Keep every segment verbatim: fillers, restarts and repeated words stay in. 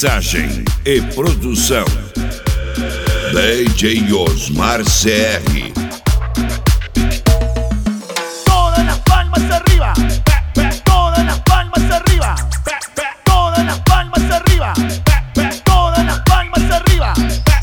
Mixagem e produção D J Osmar C R. Todas las palmas arriba, todas las palmas arriba, todas las palmas arriba, todas las palmas arriba.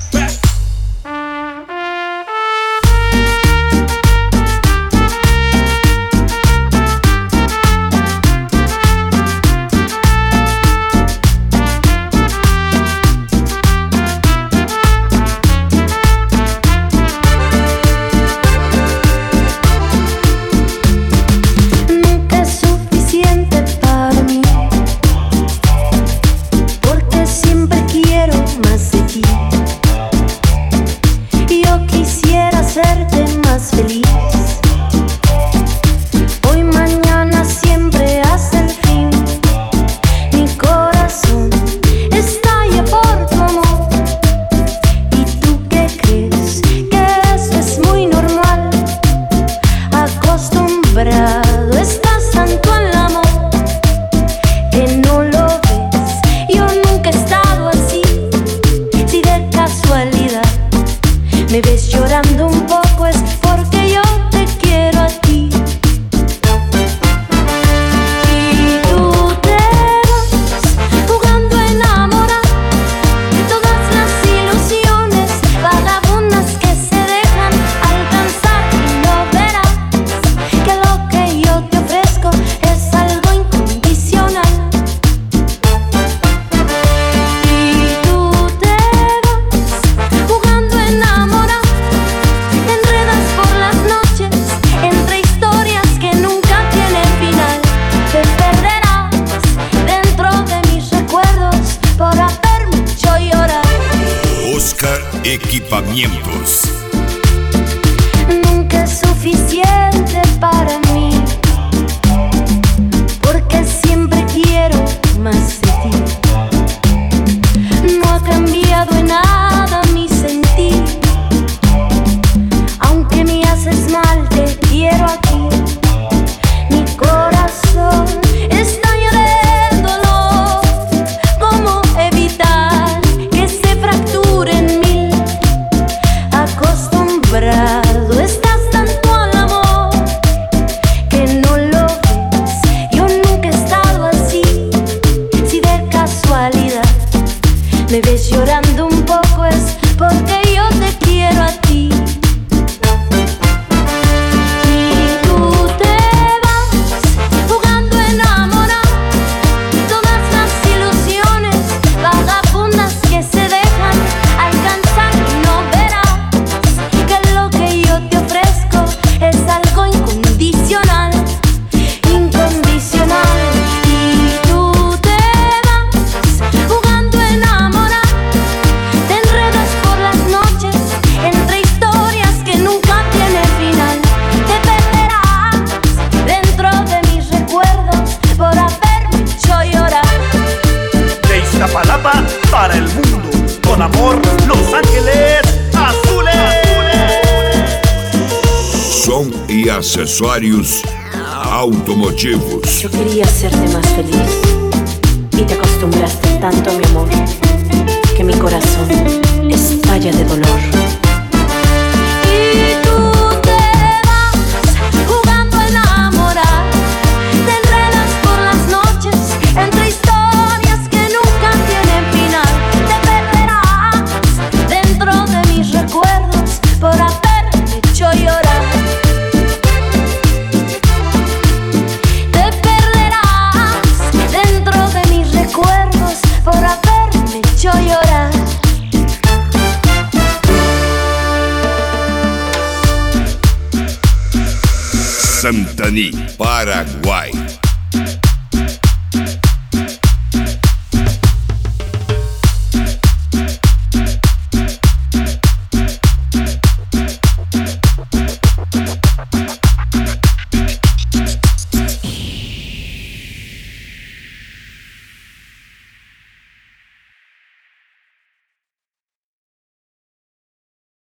Estás tanto al amor que no lo ves. Yo nunca he estado así. Si de casualidad me ves llorando un poco es porque yo te quiero a ti. Y tú te vas jugando a enamorar de todas las ilusiones vagabundas que se dejan alcanzar. Y no verás que lo que yo te ofrezco es algo incondicional. Y tú te vas jugando a enamorar, te enredas por las noches entre historias que nunca tienen final. Te perderás dentro de mis recuerdos por haberme hecho llorar. Oscar Equipamientos. Nunca es suficiente para mí, porque siempre quiero más de ti. No ha cambiado en nada mi sentir, aunque me haces mal, te quiero aquí. Mi corazón estalla de dolor. ¿Cómo evitar que se fracture en mí? Acostumbrado estás tanto al amor que no lo ves. Yo nunca he estado así. Si de casualidad me ves llorando un poco es porque yo te quiero a ti. Y tú te vas jugando a enamorar de todas las ilusiones vagabundas que se dejan alcanzar. Y no verás que lo que yo te ofrezco es algo incondicional, incondicional. Y tú te vas jugando a enamorar, te enredas por las noches entre historias que nunca tienen final. Te perderás dentro de mis recuerdos por haberme hecho llorar. De Iztapalapa para el mundo, con amor, Los Ángeles Azules. Som e acessórios automotivos. Yo quería hacerte más feliz y te acostumbraste tanto a mi amor que mi corazón estalla de dolor. Y tú te vas jugando a enamorar, te enredas por las noches entre historias que nunca tienen final. Te perderás dentro de mis recuerdos por haberme hecho llorar. Te perderás dentro de mis recuerdos por haberme hecho llorar. Santani, Paraguai.